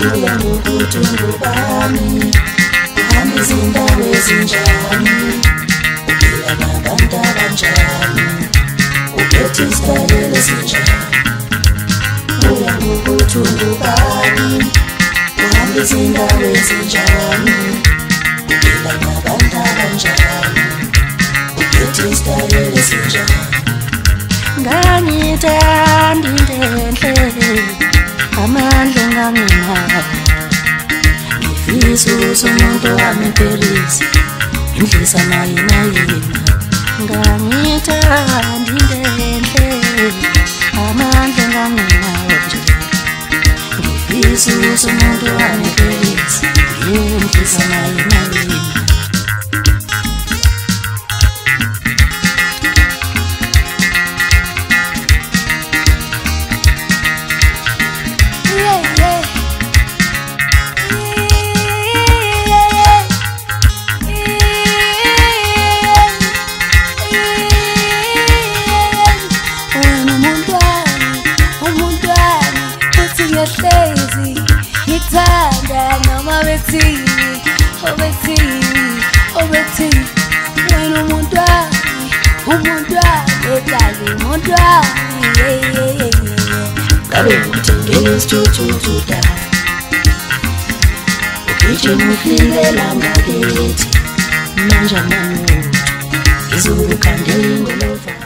Kuya ngokuthi ungubani, uhamba izindawo ezinjani, uphila nabantu abanjani, uphethe isitayela esinjani. Kuya ngokuthi ungubani, uhamba izindawo ezinjani, uphila nabantu abanjani, uphethe isitayela esinjani. Ngangithanda into enhle, amandla nganginawo, ngifisa ukuthi umuntu wami empelise indlisa mayina yina. Ngangithanda into enhle, amandla nganginawo nje, ngifisa ukuthi umuntu wami empelise indlisa mayina yina. Hlezi ngithanda noma bethini, obethini wena umuntu wami edali umuntu wami. Ngabe ngithengele isithuthu da, ugijima ufilela ngakithi manje amuntu izulu khandela ingolova.